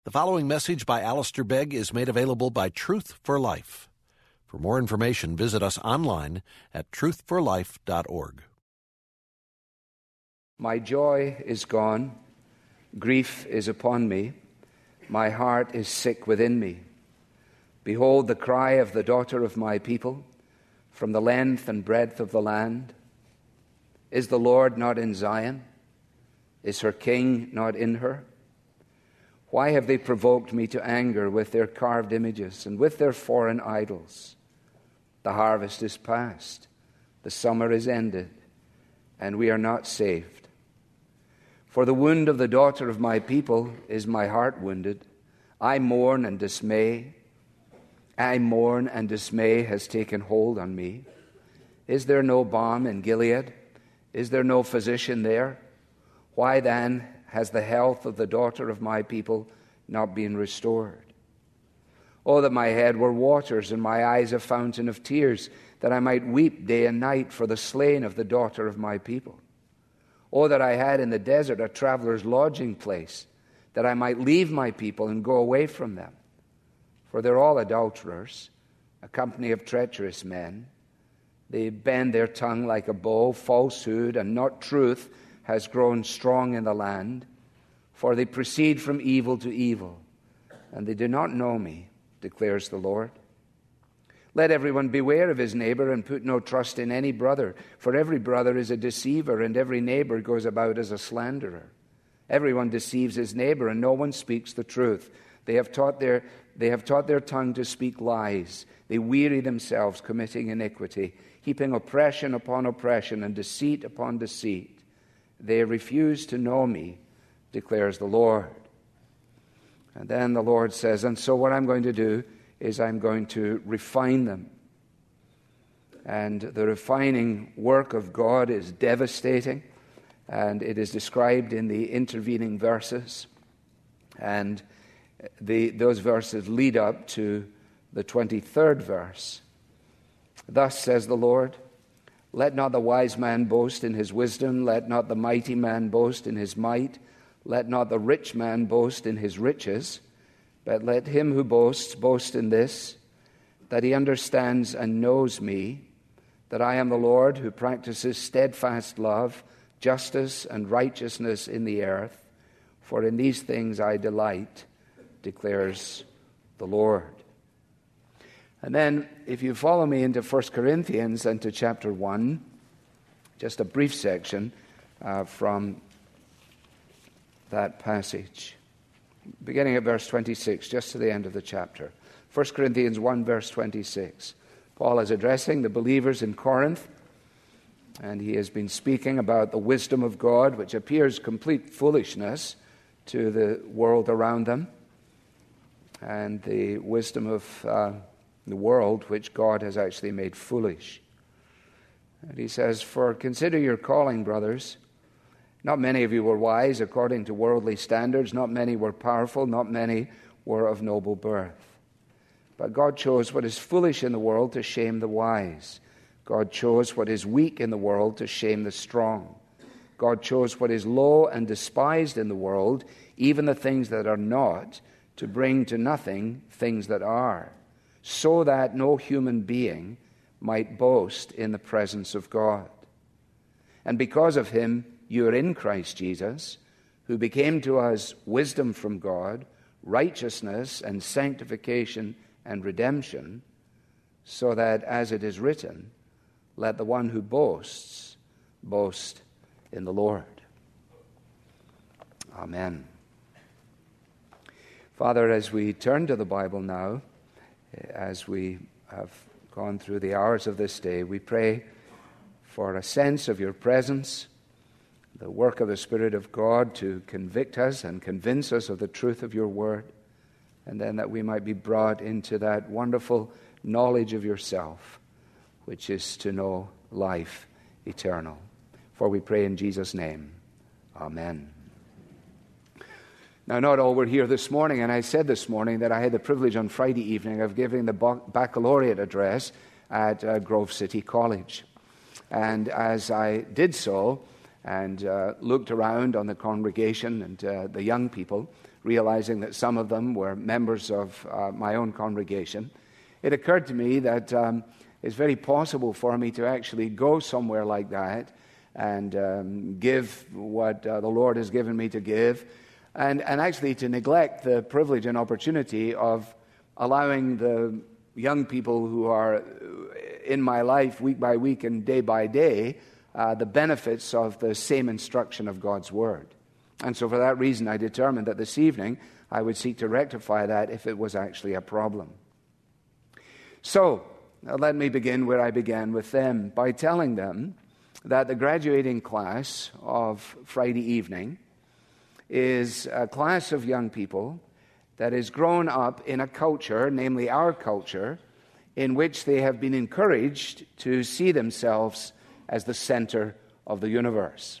The following message by Alistair Begg is made available by Truth for Life. For more information, visit us online at truthforlife.org. My joy is gone, grief is upon me, my heart is sick within me. Behold the cry of the daughter of my people, from the length and breadth of the land. Is the Lord not in Zion? Is her King not in her? Why have they provoked me to anger with their carved images and with their foreign idols? The harvest is past, the summer is ended, and we are not saved. For the wound of the daughter of my people is my heart wounded. I mourn and dismay. I mourn and dismay has taken hold on me. Is there no balm in Gilead? Is there no physician there? Why then has the health of the daughter of my people not been restored? Oh, that my head were waters and my eyes a fountain of tears, that I might weep day and night for the slain of the daughter of my people. Oh, that I had in the desert a traveler's lodging place, that I might leave my people and go away from them. For they're all adulterers, a company of treacherous men. They bend their tongue like a bow, falsehood and not truth has grown strong in the land, for they proceed from evil to evil, and they do not know me, declares the Lord. Let everyone beware of his neighbor and put no trust in any brother, for every brother is a deceiver, and every neighbor goes about as a slanderer. Everyone deceives his neighbor, and no one speaks the truth. They have taught their tongue to speak lies. They weary themselves, committing iniquity, heaping oppression upon oppression and deceit upon deceit. They refuse to know me, declares the Lord. And then the Lord says, and so what I'm going to do is I'm going to refine them. And the refining work of God is devastating, and it is described in the intervening verses. And those verses lead up to the 23rd verse. Thus says the Lord, let not the wise man boast in his wisdom, let not the mighty man boast in his might, let not the rich man boast in his riches, but let him who boasts boast in this, that he understands and knows me, that I am the Lord who practices steadfast love, justice, and righteousness in the earth, for in these things I delight, declares the Lord. And then, if you follow me into 1 Corinthians and to chapter 1, just a brief section from that passage, beginning at verse 26, just to the end of the chapter. 1 Corinthians 1, verse 26. Paul is addressing the believers in Corinth, and he has been speaking about the wisdom of God, which appears complete foolishness to the world around them, and the wisdom of the world, which God has actually made foolish. And he says, for consider your calling, brothers. Not many of you were wise according to worldly standards. Not many were powerful. Not many were of noble birth. But God chose what is foolish in the world to shame the wise. God chose what is weak in the world to shame the strong. God chose what is low and despised in the world, even the things that are not, to bring to nothing things that are, so that no human being might boast in the presence of God. And because of him, you are in Christ Jesus, who became to us wisdom from God, righteousness and sanctification and redemption, so that, as it is written, let the one who boasts boast in the Lord. Amen. Father, as we turn to the Bible now, as we have gone through the hours of this day, we pray for a sense of your presence, the work of the Spirit of God to convict us and convince us of the truth of your word, and then that we might be brought into that wonderful knowledge of yourself, which is to know life eternal. For we pray in Jesus' name. Amen. Now, not all were here this morning, and I said this morning that I had the privilege on Friday evening of giving the baccalaureate address at Grove City College. And as I did so and looked around on the congregation and the young people realizing that some of them were members of my own congregation, it occurred to me that it's very possible for me to actually go somewhere like that and give what the Lord has given me to give, and actually to neglect the privilege and opportunity of allowing the young people who are in my life week by week and day by day the benefits of the same instruction of God's Word. And so for that reason, I determined that this evening I would seek to rectify that if it was actually a problem. So, let me begin where I began with them, by telling them that the graduating class of Friday evening is a class of young people that has grown up in a culture, namely our culture, in which they have been encouraged to see themselves as the center of the universe.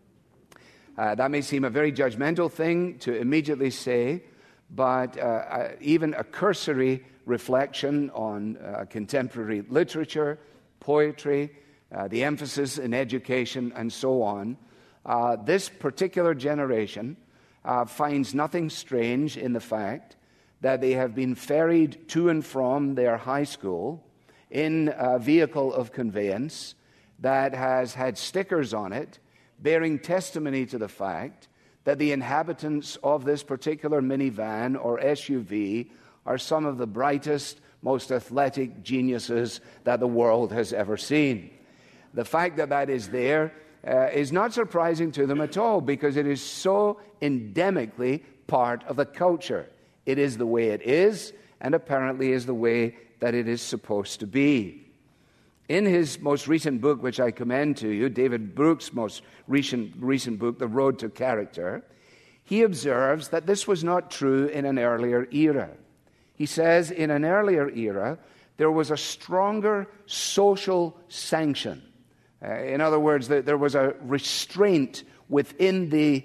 That may seem a very judgmental thing to immediately say, but even a cursory reflection on contemporary literature, poetry, the emphasis in education, and so on, this particular generation finds nothing strange in the fact that they have been ferried to and from their high school in a vehicle of conveyance that has had stickers on it bearing testimony to the fact that the inhabitants of this particular minivan or SUV are some of the brightest, most athletic geniuses that the world has ever seen. The fact that that is there is not surprising to them at all, because it is so endemically part of the culture. It is the way it is, and apparently is the way that it is supposed to be. In his most recent book, which I commend to you, David Brooks' most recent book, The Road to Character, he observes that this was not true in an earlier era. He says in an earlier era, there was a stronger social sanction. In other words, there was a restraint within the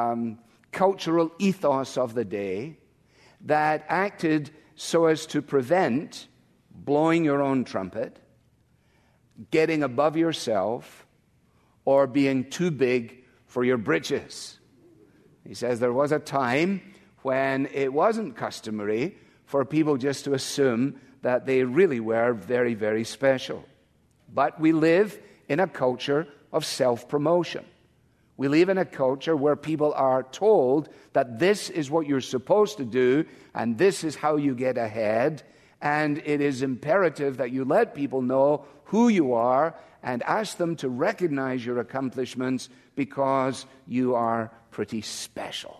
cultural ethos of the day that acted so as to prevent blowing your own trumpet, getting above yourself, or being too big for your britches. He says there was a time when it wasn't customary for people just to assume that they really were very, very special. But we live in a culture of self-promotion. We live in a culture where people are told that this is what you're supposed to do, and this is how you get ahead, and it is imperative that you let people know who you are and ask them to recognize your accomplishments because you are pretty special.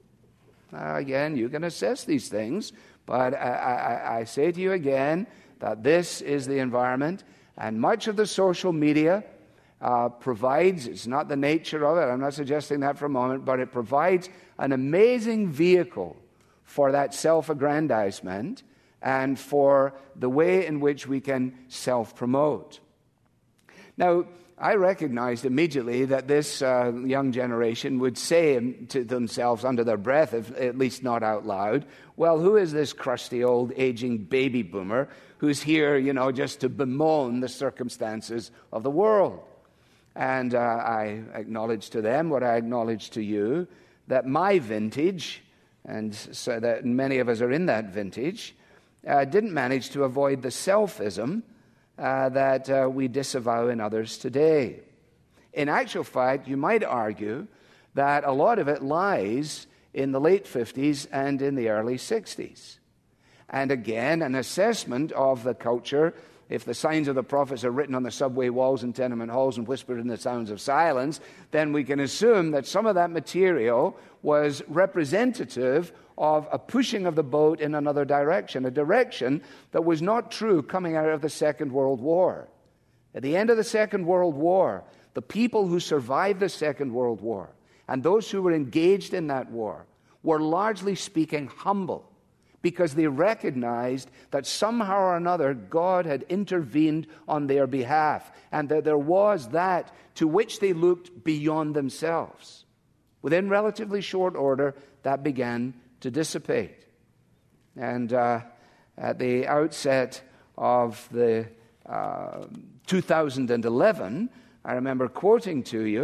Again, you can assess these things, but I say to you again that this is the environment, and much of the social media provides, it's not the nature of it, I'm not suggesting that for a moment, but it provides an amazing vehicle for that self-aggrandizement and for the way in which we can self-promote. Now, I recognized immediately that this young generation would say to themselves under their breath, if at least not out loud, well, who is this crusty old aging baby boomer who's here, just to bemoan the circumstances of the world? And I acknowledge to them what I acknowledge to you, that my vintage, and so that many of us are in that vintage, didn't manage to avoid the selfism that we disavow in others today. In actual fact, you might argue that a lot of it lies in the late 50s and in the early 60s. And again, an assessment of the culture, if the signs of the prophets are written on the subway walls and tenement halls and whispered in the sounds of silence, then we can assume that some of that material was representative of a pushing of the boat in another direction, a direction that was not true coming out of the Second World War. At the end of the Second World War, the people who survived the Second World War and those who were engaged in that war were largely speaking humble, because they recognized that somehow or another God had intervened on their behalf, and that there was that to which they looked beyond themselves. Within relatively short order, that began to dissipate. And at the outset of the 2011, I remember quoting to you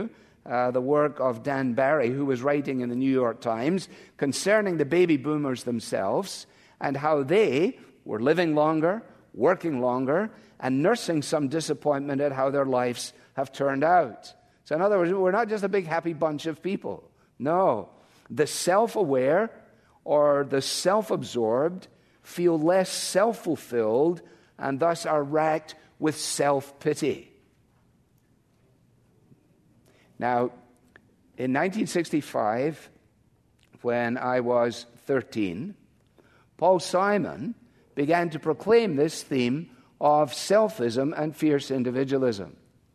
the work of Dan Barry, who was writing in the New York Times concerning the baby boomers themselves and how they were living longer, working longer, and nursing some disappointment at how their lives have turned out. So in other words, we're not just a big happy bunch of people. No. The self-aware or the self-absorbed feel less self-fulfilled and thus are racked with self-pity. Now, in 1965, when I was 13, Paul Simon began to proclaim this theme of selfism and fierce individualism.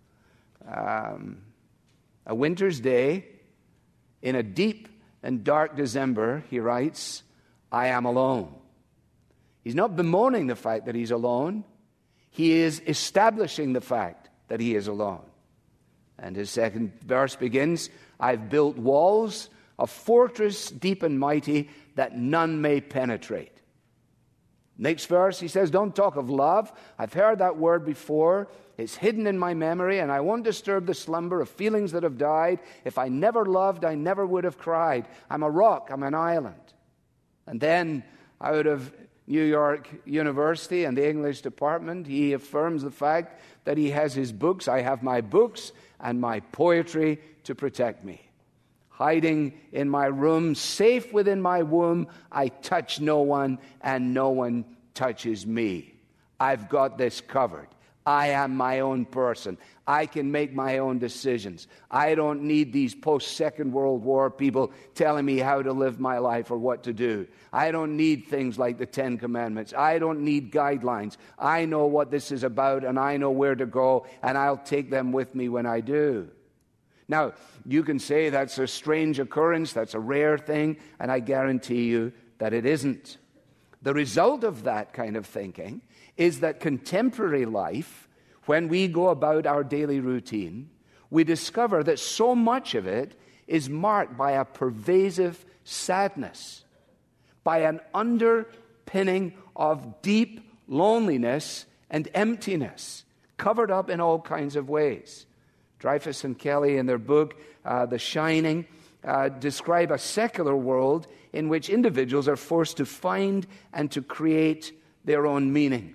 A winter's day, in a deep and dark December, he writes, I am alone. He's not bemoaning the fact that he's alone. He is establishing the fact that he is alone. And his second verse begins, I've built walls, a fortress deep and mighty that none may penetrate. Next verse, he says, don't talk of love. I've heard that word before. It's hidden in my memory, and I won't disturb the slumber of feelings that have died. If I never loved, I never would have cried. I'm a rock, I'm an island. And then, out of New York University and the English department, he affirms the fact that he has his books. I have my books and my poetry to protect me. Hiding in my room, safe within my womb, I touch no one and no one touches me. I've got this covered. I am my own person. I can make my own decisions. I don't need these post-Second World War people telling me how to live my life or what to do. I don't need things like the Ten Commandments. I don't need guidelines. I know what this is about, and I know where to go, and I'll take them with me when I do. Now, you can say that's a strange occurrence, that's a rare thing, and I guarantee you that it isn't. The result of that kind of thinking is that contemporary life, when we go about our daily routine, we discover that so much of it is marked by a pervasive sadness, by an underpinning of deep loneliness and emptiness, covered up in all kinds of ways. Dreyfus and Kelly, in their book, The Shining, describe a secular world in which individuals are forced to find and to create their own meaning.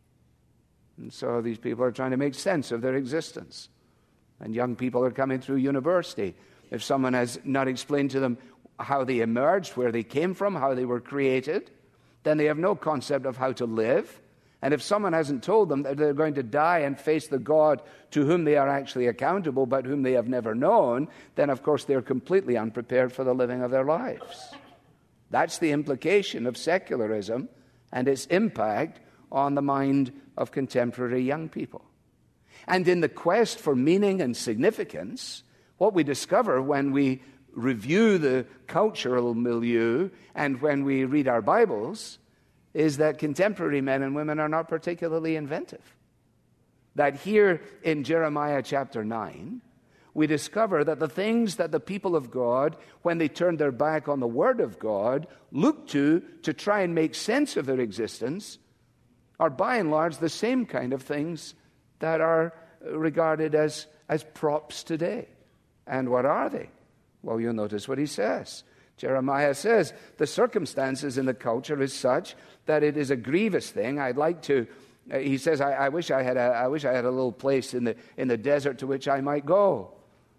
And so these people are trying to make sense of their existence. And young people are coming through university. If someone has not explained to them how they emerged, where they came from, how they were created, then they have no concept of how to live. And if someone hasn't told them that they're going to die and face the God to whom they are actually accountable, but whom they have never known, then of course they're completely unprepared for the living of their lives. That's the implication of secularism and its impact on the mind of contemporary young people. And in the quest for meaning and significance, what we discover when we review the cultural milieu and when we read our Bibles is that contemporary men and women are not particularly inventive. That here in Jeremiah chapter 9, we discover that the things that the people of God, when they turned their back on the Word of God, looked to try and make sense of their existence, are by and large the same kind of things that are regarded as props today. And what are they? Well, you'll notice what he says. Jeremiah says, the circumstances in the culture is such that it is a grievous thing. I'd like to, he says, I wish I had a little place in the desert to which I might go.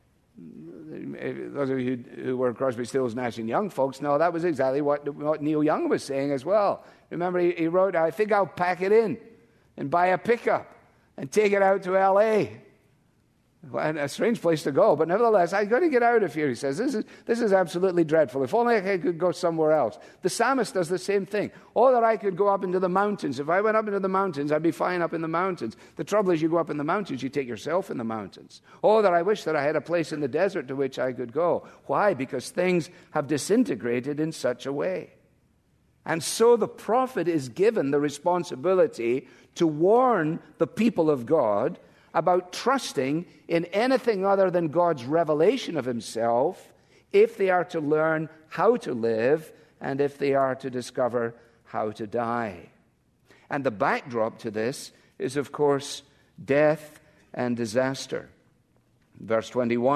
Those of you who were Crosby, Stills, Nash and Young folks know that was exactly what Neil Young was saying as well. Remember, he wrote, I think I'll pack it in and buy a pickup and take it out to L.A. And a strange place to go, but nevertheless, I've got to get out of here, he says. This is absolutely dreadful. If only I could go somewhere else. The psalmist does the same thing. Oh, that I could go up into the mountains. If I went up into the mountains, I'd be fine up in the mountains. The trouble is, you go up in the mountains, you take yourself in the mountains. Oh, that I wish that I had a place in the desert to which I could go. Why? Because things have disintegrated in such a way. And so the prophet is given the responsibility to warn the people of God about trusting in anything other than God's revelation of himself if they are to learn how to live and if they are to discover how to die. And the backdrop to this is, of course, death and disaster. Verse 21,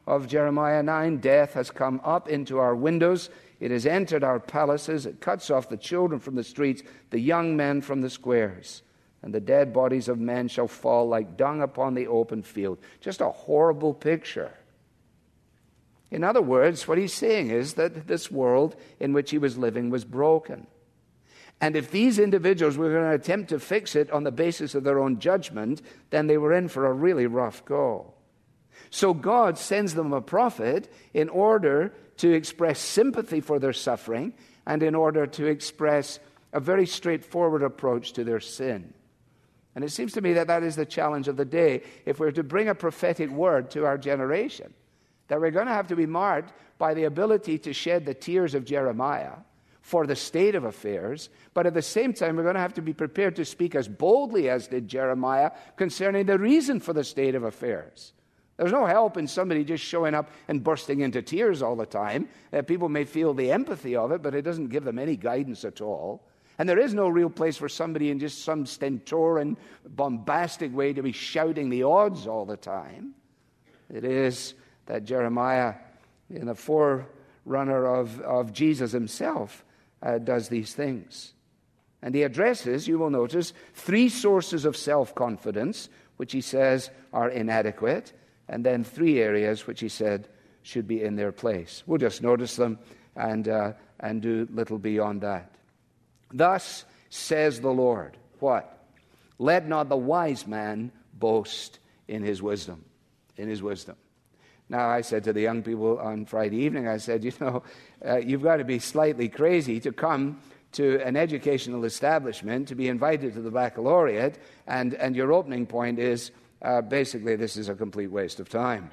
of Jeremiah 9. Death has come up into our windows. It has entered our palaces. It cuts off the children from the streets, the young men from the squares. And the dead bodies of men shall fall like dung upon the open field. Just a horrible picture. In other words, what he's saying is that this world in which he was living was broken. And if these individuals were going to attempt to fix it on the basis of their own judgment, then they were in for a really rough go. So God sends them a prophet in order to express sympathy for their suffering and in order to express a very straightforward approach to their sin. And it seems to me that that is the challenge of the day. If we're to bring a prophetic word to our generation, that we're going to have to be marked by the ability to shed the tears of Jeremiah for the state of affairs, but at the same time, we're going to have to be prepared to speak as boldly as did Jeremiah concerning the reason for the state of affairs. There's no help in somebody just showing up and bursting into tears all the time. People may feel the empathy of it, but it doesn't give them any guidance at all. And there is no real place for somebody in just some stentorian, bombastic way to be shouting the odds all the time. It is that Jeremiah, in the forerunner of Jesus himself, does these things. And he addresses, you will notice, 3 sources of self-confidence, which he says are inadequate, and then 3 areas which he said should be in their place. We'll just notice them and do little beyond that. Thus says the Lord, what? Let not the wise man boast in his wisdom. In his wisdom. Now, I said to the young people on Friday evening, I said, you've got to be slightly crazy to come to an educational establishment, to be invited to the baccalaureate, and your opening point is, basically, this is a complete waste of time.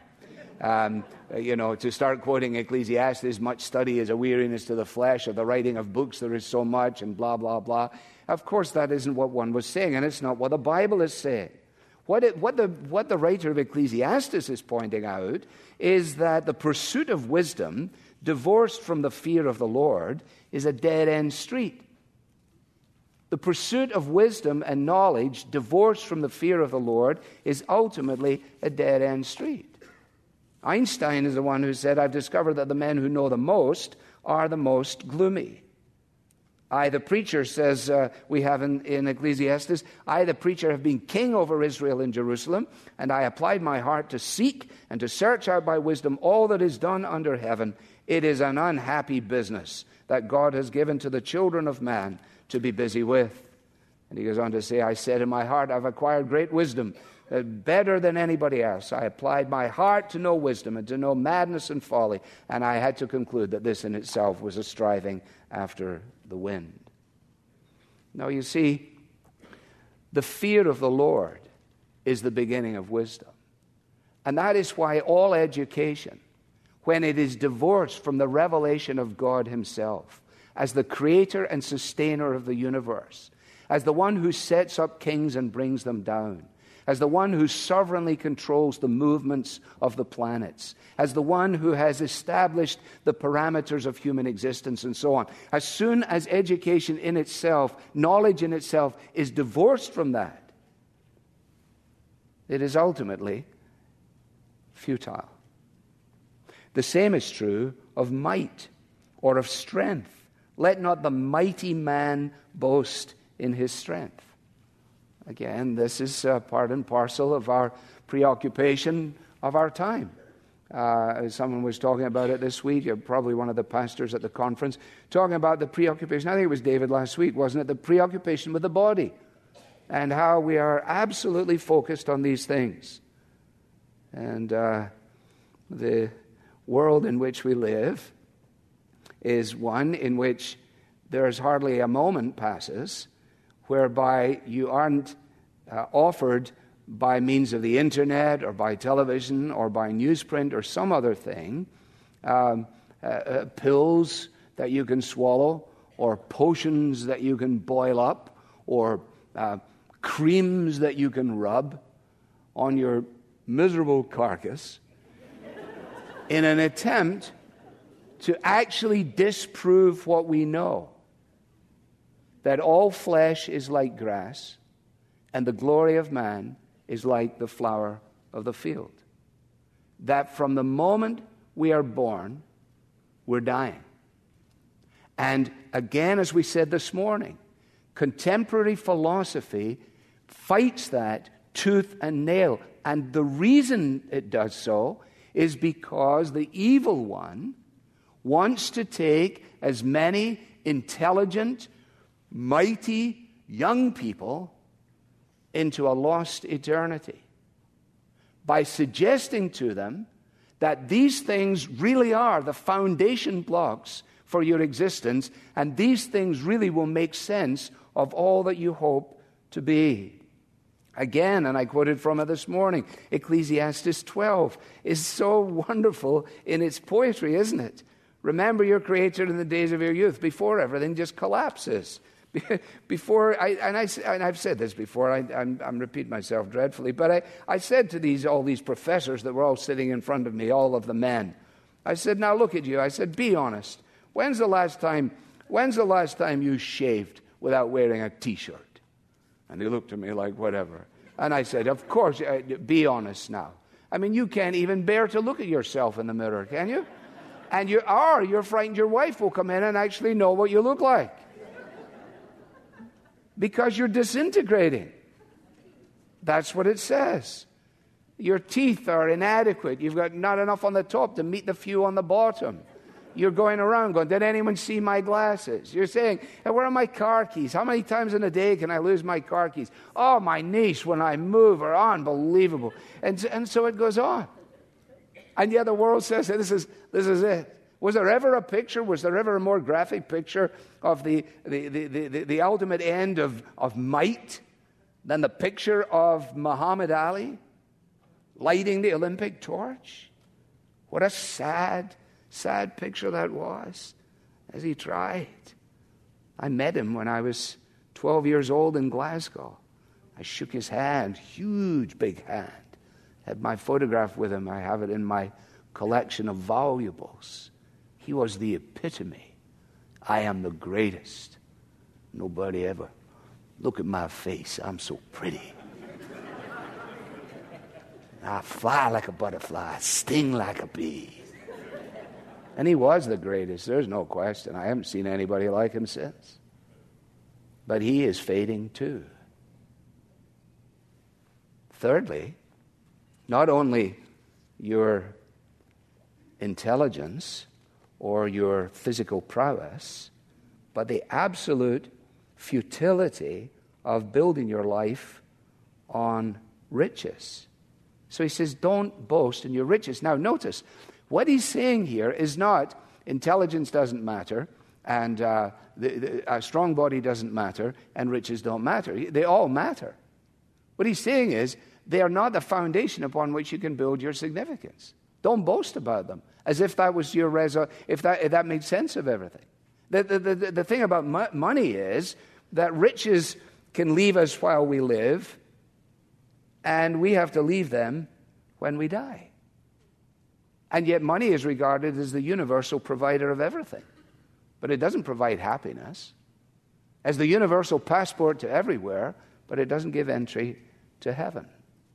To start quoting Ecclesiastes, much study is a weariness to the flesh, of the writing of books there is so much, and blah, blah, blah. Of course, that isn't what one was saying, and it's not what the Bible is saying. What the writer of Ecclesiastes is pointing out is that the pursuit of wisdom, divorced from the fear of the Lord, is a dead-end street. The pursuit of wisdom and knowledge, divorced from the fear of the Lord, is ultimately a dead-end street. Einstein is the one who said, I've discovered that the men who know the most are the most gloomy. I, the preacher, says we have in Ecclesiastes, I, the preacher, have been king over Israel in Jerusalem, and I applied my heart to seek and to search out by wisdom all that is done under heaven. It is an unhappy business that God has given to the children of man to be busy with. And he goes on to say, I said in my heart, I've acquired great wisdom, better than anybody else. I applied my heart to know wisdom and to know madness and folly, and I had to conclude that this in itself was a striving after the wind. Now, you see, the fear of the Lord is the beginning of wisdom. And that is why all education, when it is divorced from the revelation of God himself, as the creator and sustainer of the universe, as the one who sets up kings and brings them down, as the one who sovereignly controls the movements of the planets, as the one who has established the parameters of human existence and so on. As soon as education in itself, knowledge in itself, is divorced from that, it is ultimately futile. The same is true of might or of strength. Let not the mighty man boast in his strength. Again, this is part and parcel of our preoccupation of our time. Someone was talking about it this week, probably one of the pastors at the conference, talking about the preoccupation. I think it was David last week, wasn't it? The preoccupation with the body and how we are absolutely focused on these things. And the world in which we live is one in which there is hardly a moment passes whereby you aren't offered by means of the internet or by television or by newsprint or some other thing, pills that you can swallow or potions that you can boil up or creams that you can rub on your miserable carcass in an attempt to actually disprove what we know, that all flesh is like grass, and the glory of man is like the flower of the field. that from the moment we are born, we're dying. And again, as we said this morning, contemporary philosophy fights that tooth and nail. And the reason it does so is because the evil one wants to take as many intelligent, mighty young people into a lost eternity by suggesting to them that these things really are the foundation blocks for your existence, and these things really will make sense of all that you hope to be. Again, and I quoted from it this morning, Ecclesiastes 12 is so wonderful in its poetry, isn't it? Remember your Creator in the days of your youth, before everything just collapses. I've said this before, I'm repeating myself dreadfully, but I said to all these professors that were all sitting in front of me, all of the men, I said, now look at you. I said, be honest. When's the last time you shaved without wearing a T-shirt? And they looked at me like, whatever. And I said, of course, be honest now. I mean, you can't even bear to look at yourself in the mirror, can you? And you're frightened your wife will come in and actually know what you look like. Because you're disintegrating. That's what it says. Your teeth are inadequate. You've got not enough on the top to meet the few on the bottom. You're going around going, did anyone see my glasses? You're saying, hey, where are my car keys? How many times in a day can I lose my car keys? Oh, my knees when I move are unbelievable. And so it goes on. And yet the world says, hey, this is it. Was there ever a picture? Was there ever a more graphic picture of the ultimate end of might than the picture of Muhammad Ali lighting the Olympic torch? What a sad picture that was as he tried. I met him when I was 12 years old in Glasgow. I shook his hand, huge big hand. Had my photograph with him. I have it in my collection of valuables. He was the epitome. I am the greatest. Nobody ever. Look at my face. I'm so pretty. I fly like a butterfly, sting like a bee. And he was the greatest. There's no question. I haven't seen anybody like him since. But he is fading too. Thirdly, not only your intelligence or your physical prowess, but the absolute futility of building your life on riches. So he says, don't boast in your riches. Now notice, what he's saying here is not intelligence doesn't matter, and a strong body doesn't matter, and riches don't matter. They all matter. What he's saying is, they are not the foundation upon which you can build your significance. Don't boast about them, as if that was your if that made sense of everything. The thing about money is that riches can leave us while we live, and we have to leave them when we die. And yet money is regarded as the universal provider of everything. But it doesn't provide happiness. As the universal passport to everywhere, but it doesn't give entry to heaven.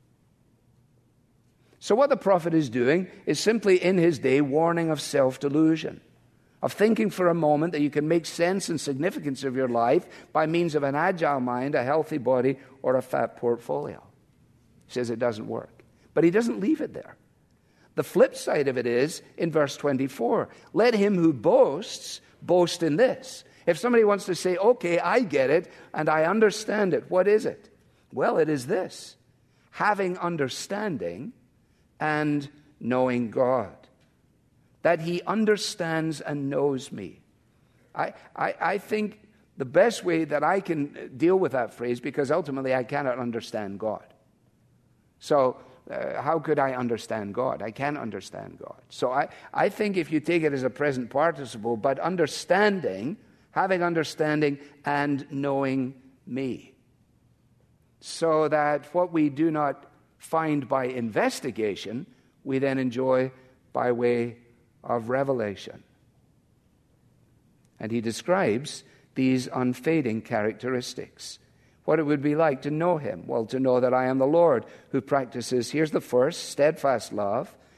So what the prophet is doing is simply in his day warning of self-delusion, of thinking for a moment that you can make sense and significance of your life by means of an agile mind, a healthy body, or a fat portfolio. He says it doesn't work. But he doesn't leave it there. The flip side of it is in verse 24. Let him who boasts boast in this. If somebody wants to say, okay, I get it and I understand it, what is it? Well, it is this: having understanding and knowing God. That he understands and knows me. I think the best way that I can deal with that phrase, because ultimately I cannot understand God. So how could I understand God? I can't understand God. So I think if you take it as a present participle, but understanding, having understanding and knowing me. So that what we do not find by investigation, we then enjoy by way of revelation. And he describes these unfading characteristics. What it would be like to know him. Well, to know that I am the Lord who practices, here's the first, steadfast love.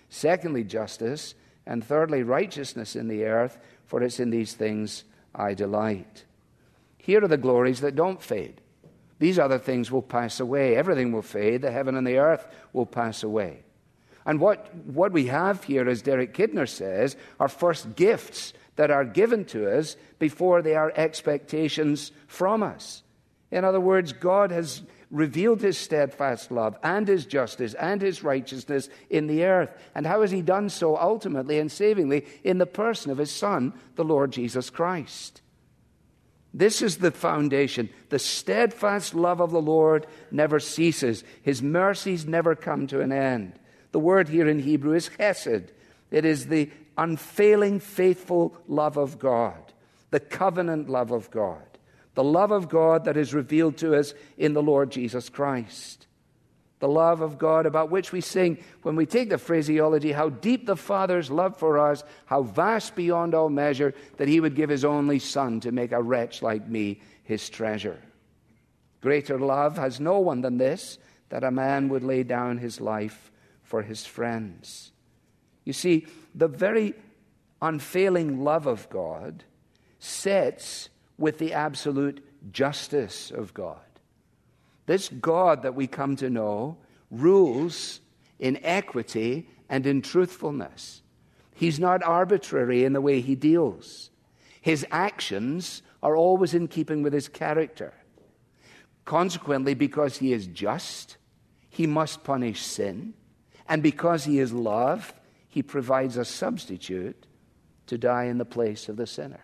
Secondly, justice. And thirdly, righteousness in the earth, for it's in these things I delight. Here are the glories that don't fade. These other things will pass away. Everything will fade. The heaven and the earth will pass away. And what we have here, as Derek Kidner says, are first gifts that are given to us before they are expectations from us. In other words, God has revealed his steadfast love and his justice and his righteousness in the earth. And how has he done so ultimately and savingly? In the person of his Son, the Lord Jesus Christ. This is the foundation. The steadfast love of the Lord never ceases. His mercies never come to an end. The word here in Hebrew is chesed. It is the unfailing, faithful love of God, the covenant love of God. The love of God that is revealed to us in the Lord Jesus Christ. The love of God about which we sing when we take the phraseology, how deep the Father's love for us, how vast beyond all measure, that he would give his only Son to make a wretch like me his treasure. Greater love has no one than this, that a man would lay down his life for his friends. You see, the very unfailing love of God sets with the absolute justice of God. This God that we come to know rules in equity and in truthfulness. He's not arbitrary in the way he deals. His actions are always in keeping with his character. Consequently, because he is just, he must punish sin. And because he is love, he provides a substitute to die in the place of the sinner.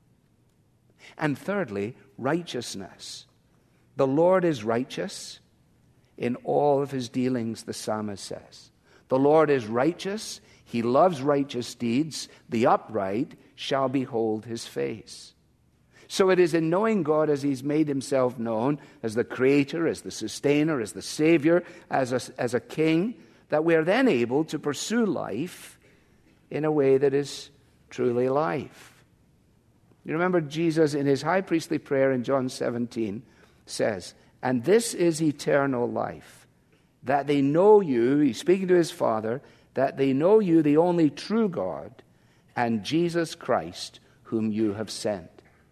And thirdly, righteousness. The Lord is righteous in all of his dealings, the psalmist says. The Lord is righteous. He loves righteous deeds. The upright shall behold his face. So it is in knowing God as he's made himself known, as the creator, as the sustainer, as the savior, as a king, that we are then able to pursue life in a way that is truly life. You remember Jesus in his high priestly prayer in John 17 says, "And this is eternal life, that they know you," he's speaking to his Father, "that they know you, the only true God, and Jesus Christ, whom you have sent."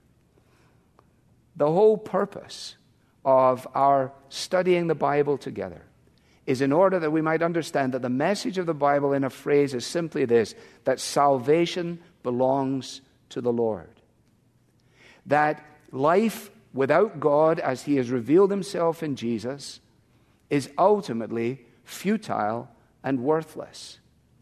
The whole purpose of our studying the Bible together is in order that we might understand that the message of the Bible in a phrase is simply this, that salvation belongs to the Lord. That life without God, as he has revealed himself in Jesus, is ultimately futile and worthless.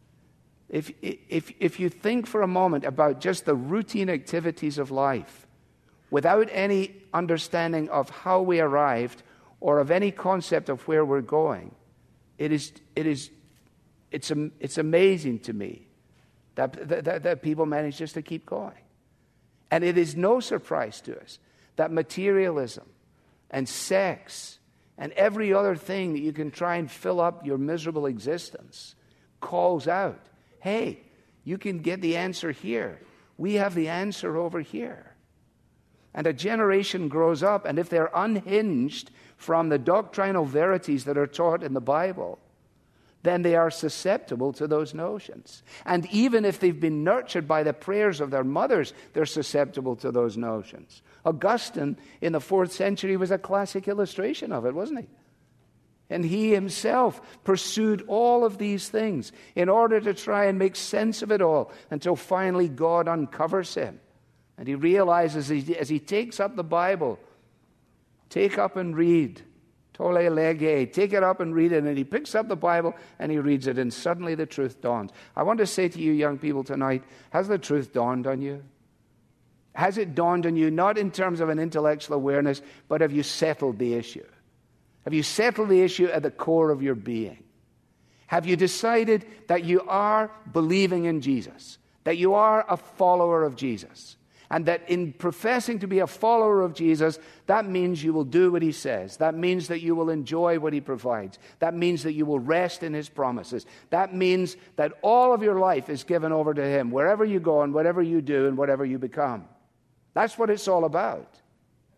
If you think for a moment about just the routine activities of life, without any understanding of how we arrived or of any concept of where we're going, it's amazing to me that people manage just to keep going. And it is no surprise to us that materialism and sex and every other thing that you can try and fill up your miserable existence calls out, hey, you can get the answer here. We have the answer over here. And a generation grows up, and if they're unhinged from the doctrinal verities that are taught in the Bible, then they are susceptible to those notions. And even if they've been nurtured by the prayers of their mothers, they're susceptible to those notions. Augustine in the 4th century was a classic illustration of it, wasn't he? And he himself pursued all of these things in order to try and make sense of it all until finally God uncovers him. And he realizes as he takes up the Bible, take up and read. Tole lege, take it up and read it. And he picks up the Bible and he reads it, and suddenly the truth dawns. I want to say to you young people tonight, has the truth dawned on you? Has it dawned on you, not in terms of an intellectual awareness, but have you settled the issue? Have you settled the issue at the core of your being? Have you decided that you are believing in Jesus, that you are a follower of Jesus? And that in professing to be a follower of Jesus, that means you will do what he says. That means that you will enjoy what he provides. That means that you will rest in his promises. That means that all of your life is given over to him, wherever you go and whatever you do and whatever you become. That's what it's all about.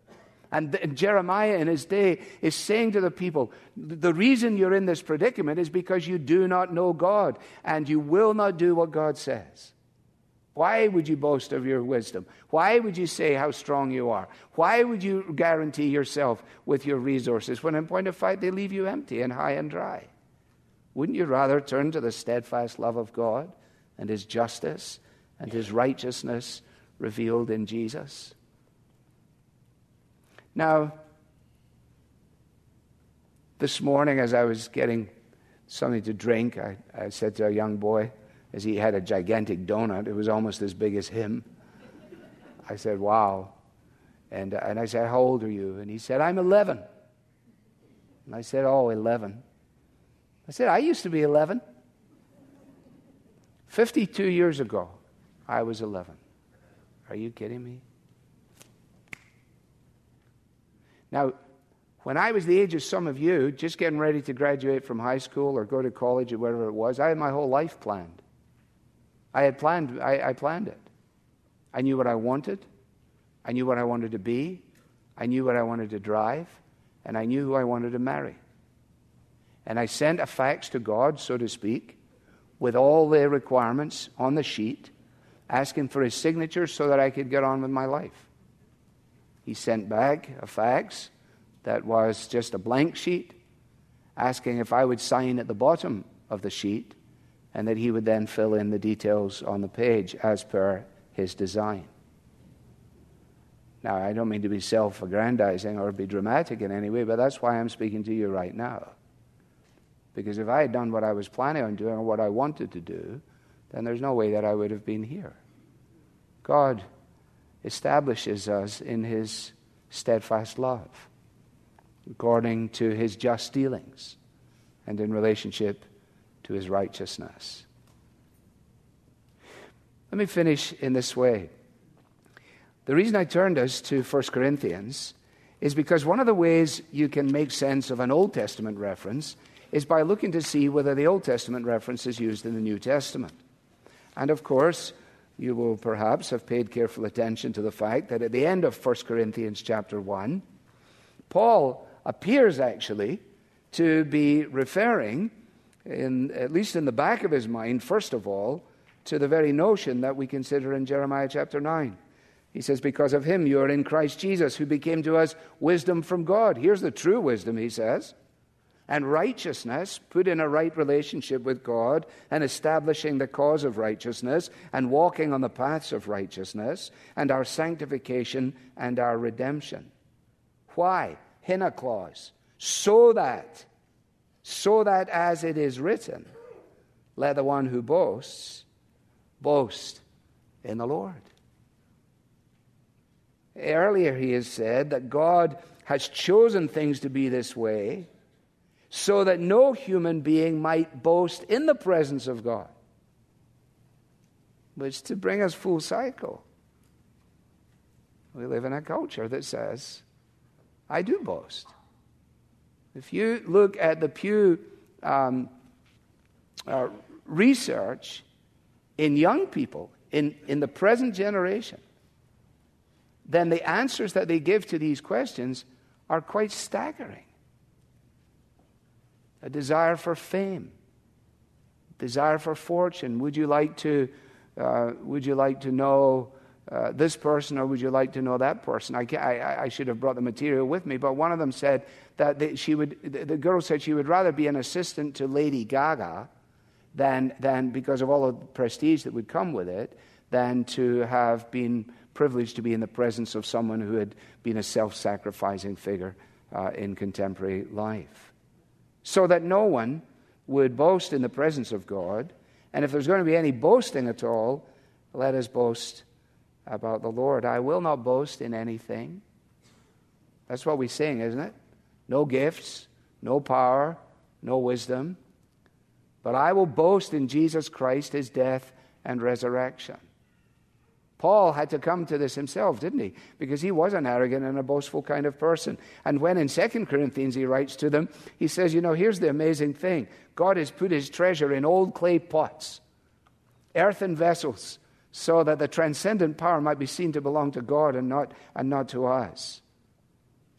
And Jeremiah in his day is saying to the people, the reason you're in this predicament is because you do not know God, and you will not do what God says. Why would you boast of your wisdom? Why would you say how strong you are? Why would you guarantee yourself with your resources when in point of fact they leave you empty and high and dry? Wouldn't you rather turn to the steadfast love of God and His justice and His righteousness revealed in Jesus? Now, this morning as I was getting something to drink, I said to a young boy, as he had a gigantic donut, it was almost as big as him. I said, wow. And I said, how old are you? And he said, I'm 11. And I said, oh, 11. I said, I used to be 11. 52 years ago, I was 11. Are you kidding me? Now, when I was the age of some of you, just getting ready to graduate from high school or go to college or whatever it was, I had my whole life planned. I planned it. I knew what I wanted. I knew what I wanted to be. I knew what I wanted to drive. And I knew who I wanted to marry. And I sent a fax to God, so to speak, with all the requirements on the sheet, asking for His signature so that I could get on with my life. He sent back a fax that was just a blank sheet, asking if I would sign at the bottom of the sheet, and that He would then fill in the details on the page as per His design. Now, I don't mean to be self-aggrandizing or be dramatic in any way, but that's why I'm speaking to you right now. Because if I had done what I was planning on doing or what I wanted to do, then there's no way that I would have been here. God establishes us in His steadfast love, according to His just dealings, and in relationship to His righteousness. Let me finish in this way. The reason I turned us to 1 Corinthians is because one of the ways you can make sense of an Old Testament reference is by looking to see whether the Old Testament reference is used in the New Testament. And of course, you will perhaps have paid careful attention to the fact that at the end of 1 Corinthians chapter 1, Paul appears actually to be referring, at least in the back of his mind, first of all, to the very notion that we consider in Jeremiah chapter 9. He says, because of Him you are in Christ Jesus, who became to us wisdom from God. Here's the true wisdom, he says. And righteousness, put in a right relationship with God and establishing the cause of righteousness and walking on the paths of righteousness, and our sanctification and our redemption. Why? Hina clause. So that as it is written, let the one who boasts, boast in the Lord. Earlier he has said that God has chosen things to be this way so that no human being might boast in the presence of God. Which, to bring us full cycle, we live in a culture that says, I do boast. If you look at the Pew research in young people, in the present generation, then the answers that they give to these questions are quite staggering. A desire for fame, desire for fortune. Would you like to know this person, or would you like to know that person? I should have brought the material with me, but one of them said that the girl said she would rather be an assistant to Lady Gaga than because of all the prestige that would come with it, than to have been privileged to be in the presence of someone who had been a self-sacrificing figure in contemporary life. So that no one would boast in the presence of God. And if there's going to be any boasting at all, let us boast about the Lord. I will not boast in anything. That's what we sing, isn't it? No gifts, no power, no wisdom. But I will boast in Jesus Christ, His death and resurrection. Paul had to come to this himself, didn't he? Because he was an arrogant and a boastful kind of person. And when in 2 Corinthians he writes to them, he says, here's the amazing thing. God has put His treasure in old clay pots, earthen vessels, so that the transcendent power might be seen to belong to God and not to us.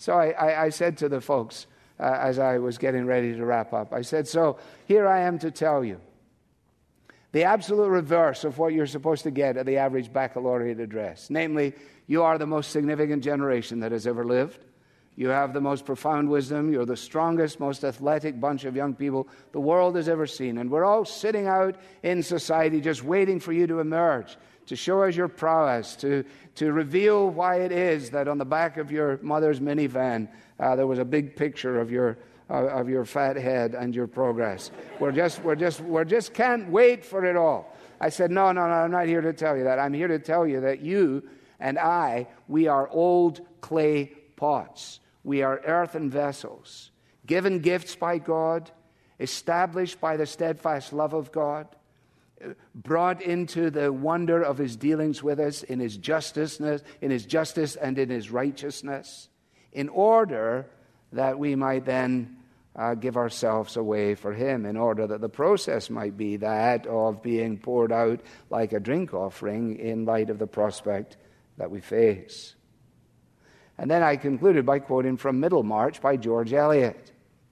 So I said to the folks, as I was getting ready to wrap up, I said, so here I am to tell you the absolute reverse of what you're supposed to get at the average baccalaureate address. Namely, you are the most significant generation that has ever lived. You have the most profound wisdom. You're the strongest, most athletic bunch of young people the world has ever seen. And we're all sitting out in society just waiting for you to emerge, to show us your prowess, to reveal why it is that on the back of your mother's minivan there was a big picture of your fat head and your progress. We're just can't wait for it all. I said, no, I'm not here to tell you that. I'm here to tell you that you and we are old clay pots. We are earthen vessels, given gifts by God, established by the steadfast love of God, brought into the wonder of his dealings with us in his justice and in his righteousness, in order that we might then give ourselves away for him, in order that the process might be that of being poured out like a drink offering in light of the prospect that we face. And then I concluded by quoting from Middlemarch by George Eliot.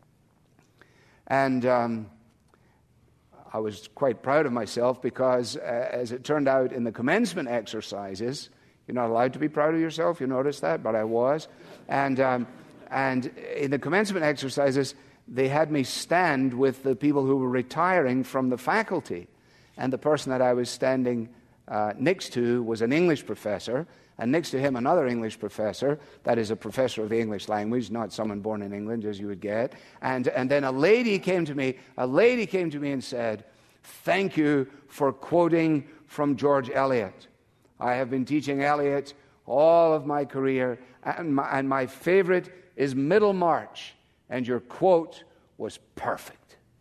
And I was quite proud of myself because, as it turned out in the commencement exercises, you're not allowed to be proud of yourself, you noticed that, but I was. And in the commencement exercises, they had me stand with the people who were retiring from the faculty. And the person that I was standing next to was an English professor, and next to him another English professor, that is a professor of the English language, not someone born in England as you would get. And then a lady came to me and said, "Thank you for quoting from George Eliot. I have been teaching Eliot all of my career, and my favorite is Middlemarch, and your quote was perfect."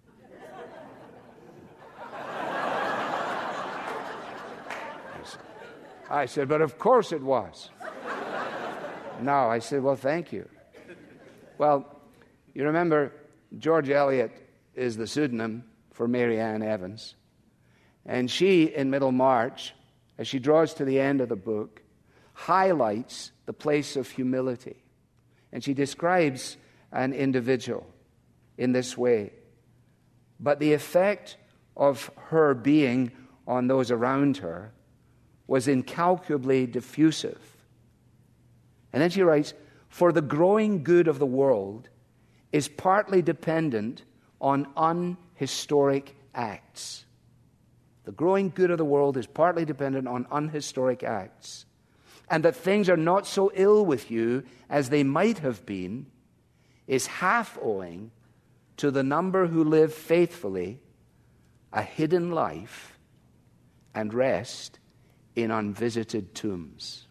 I said, "But of course it was." No, I said, "Well, thank you." Well, you remember George Eliot is the pseudonym for Mary Ann Evans. And she, in Middlemarch, as she draws to the end of the book, highlights the place of humility. And she describes an individual in this way. But the effect of her being on those around her was incalculably diffusive. And then she writes, "For the growing good of the world is partly dependent on unhistoric acts." The growing good of the world is partly dependent on unhistoric acts. And that things are not so ill with you as they might have been is half owing to the number who live faithfully a hidden life and rest in unvisited tombs.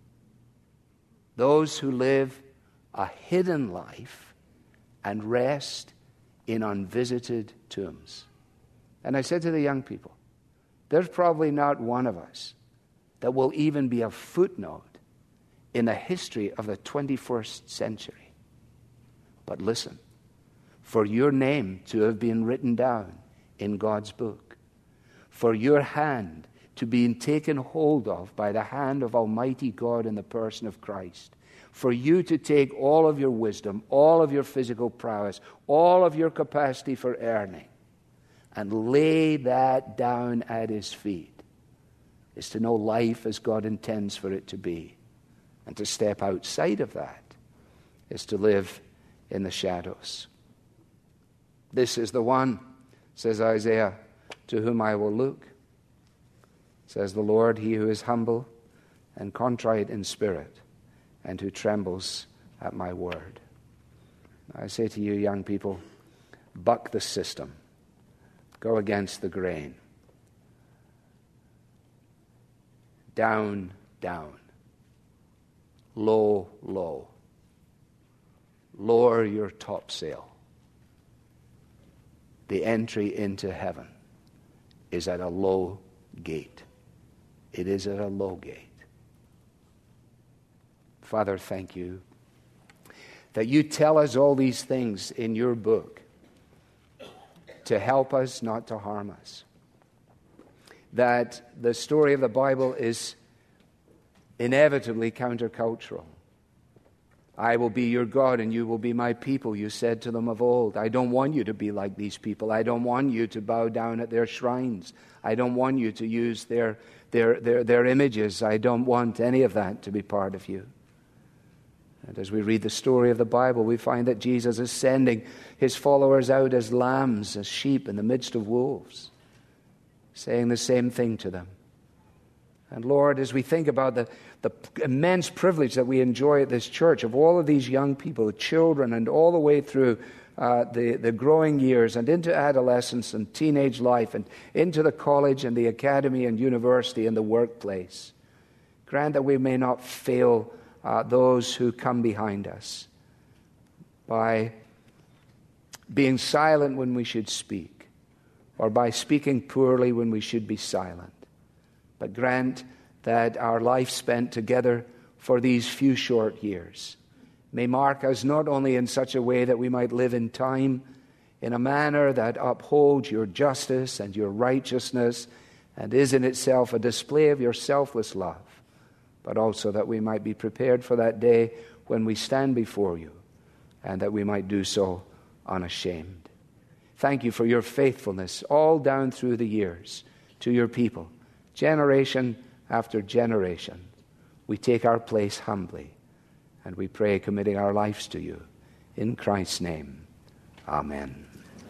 Those who live a hidden life and rest in unvisited tombs. And I said to the young people, there's probably not one of us that will even be a footnote in the history of the 21st century. But listen, for your name to have been written down in God's book, for your hand to be taken hold of by the hand of Almighty God in the person of Christ, for you to take all of your wisdom, all of your physical prowess, all of your capacity for earning, and lay that down at his feet, is to know life as God intends for it to be. And to step outside of that is to live in the shadows. This is the one, says Isaiah, to whom I will look. Says the Lord, he who is humble and contrite in spirit, and who trembles at my word. I say to you, young people, buck the system. Go against the grain. Down, down. Low, low. Lower your topsail. The entry into heaven is at a low gate. It is at a low gate. Father, thank you that you tell us all these things in your book to help us, not to harm us. That the story of the Bible is inevitably countercultural. I will be your God and you will be my people, you said to them of old. I don't want you to be like these people. I don't want you to bow down at their shrines. I don't want you to use their images. I don't want any of that to be part of you. And as we read the story of the Bible, we find that Jesus is sending his followers out as lambs, as sheep in the midst of wolves, saying the same thing to them. And Lord, as we think about the immense privilege that we enjoy at this church of all of these young people, the children, and all the way through the growing years and into adolescence and teenage life and into the college and the academy and university and the workplace, grant that we may not fail those who come behind us by being silent when we should speak, or by speaking poorly when we should be silent. But grant that our life spent together for these few short years may mark us not only in such a way that we might live in time in a manner that upholds your justice and your righteousness and is in itself a display of your selfless love, but also that we might be prepared for that day when we stand before you, and that we might do so unashamed. Thank you for your faithfulness all down through the years to your people. Generation after generation, we take our place humbly, and we pray, committing our lives to you. In Christ's name, amen.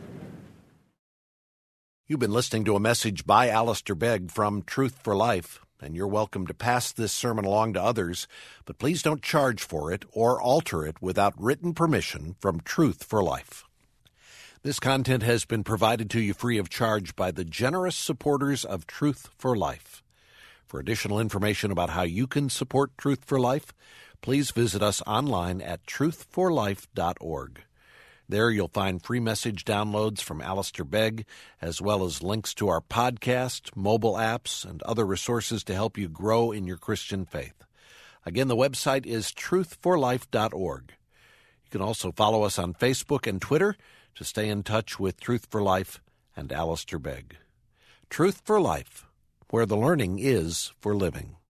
You've been listening to a message by Alistair Begg from Truth for Life, and you're welcome to pass this sermon along to others, but please don't charge for it or alter it without written permission from Truth for Life. This content has been provided to you free of charge by the generous supporters of Truth for Life. For additional information about how you can support Truth for Life, please visit us online at truthforlife.org. There you'll find free message downloads from Alistair Begg, as well as links to our podcast, mobile apps, and other resources to help you grow in your Christian faith. Again, the website is truthforlife.org. You can also follow us on Facebook and Twitter to stay in touch with Truth for Life and Alistair Begg. Truth for Life, where the learning is for living.